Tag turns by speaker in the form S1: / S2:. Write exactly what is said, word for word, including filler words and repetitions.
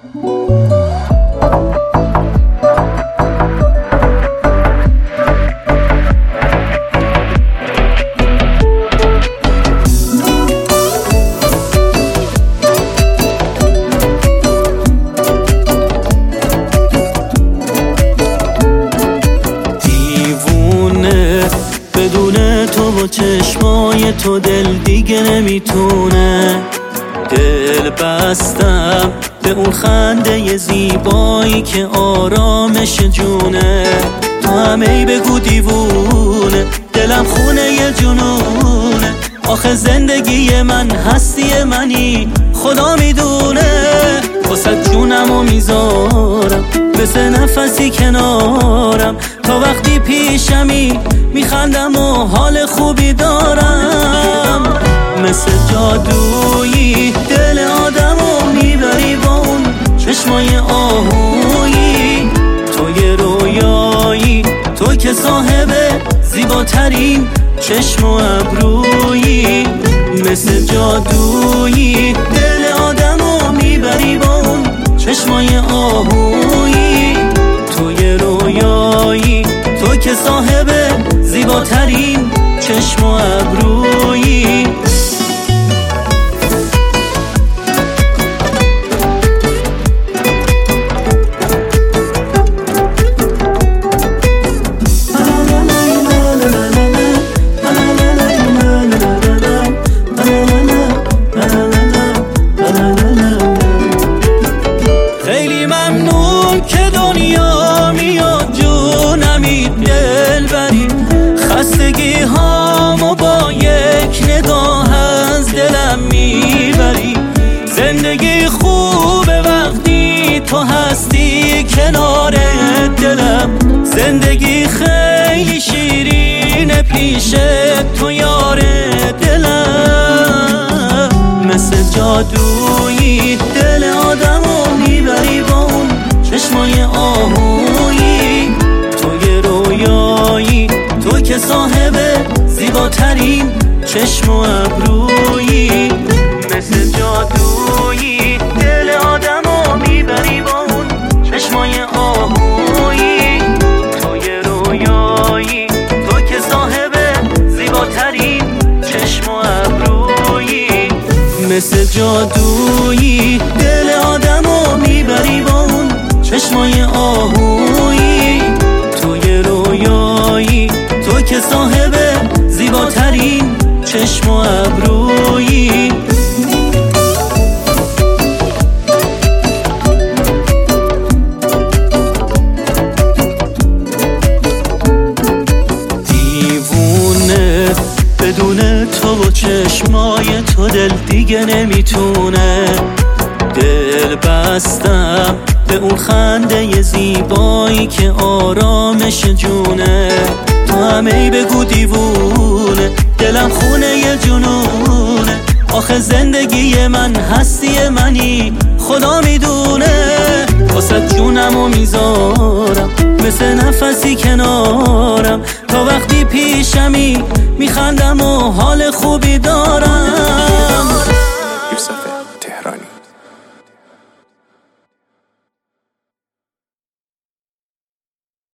S1: بدون تو و چشمای تو دل دیگه نمیتونه. دل بستم به اون خنده زیبایی که آرامش جونه. تو همه بگو دیوونه، دلم خونه یه جنونه. آخه زندگی من هستی منی، خدا میدونه. واسه جونمو میذارم مثل نفسی کنارم، تا وقتی پیشمی میخندم و حال خوبی دارم. مثل جادویی دل آدمو میبری با اون چشمای آهویی. تو یه رویایی، تو که صاحب زیباترین چشم و ابرویی. مثل جادویی دل آدمو میبری با اون چشمای آهویی. تو یه رویایی، تو که صاحب زیباترین چشم و ابرویی. خیلی ممنون که دنیا میاد جونمی دل بری. خستگی هامو با یک نگاه از دلم میبری. زندگی خوبه وقتی تو هستی کنار دلم. زندگی خیلی شیرینه پیش تو یار دلم. مثل جادویی دل آدمو میبری با اون چشمای آهویی. تو یه رویایی، تو که صاحب زیباترین چشم و ابرویی. مثل جادویی دل آدمو میبری با اون چشمای آهویی. تو یه رویایی، تو که صاحب زیباترین چشم و ابرویی. مثل جادویی دل آدمو میبری با اون چشمای آهویی. تو یه رویایی، تو که صاحب زیباترین چشم و ابرویی. دیوونه بدون تو و چشمای تو دل دیگه نمیتونه. دل بستم به اون خنده زیبایی که آرامش جونه. تو همه بگو دیوونه، دلم خونه یه جنونه. آخه زندگی من هستی منی، خدا میدونه. واسه جونمو میذارم مثل نفسی کنارم، تا وقتی پیشمی میخندم و حال خوبی دارم.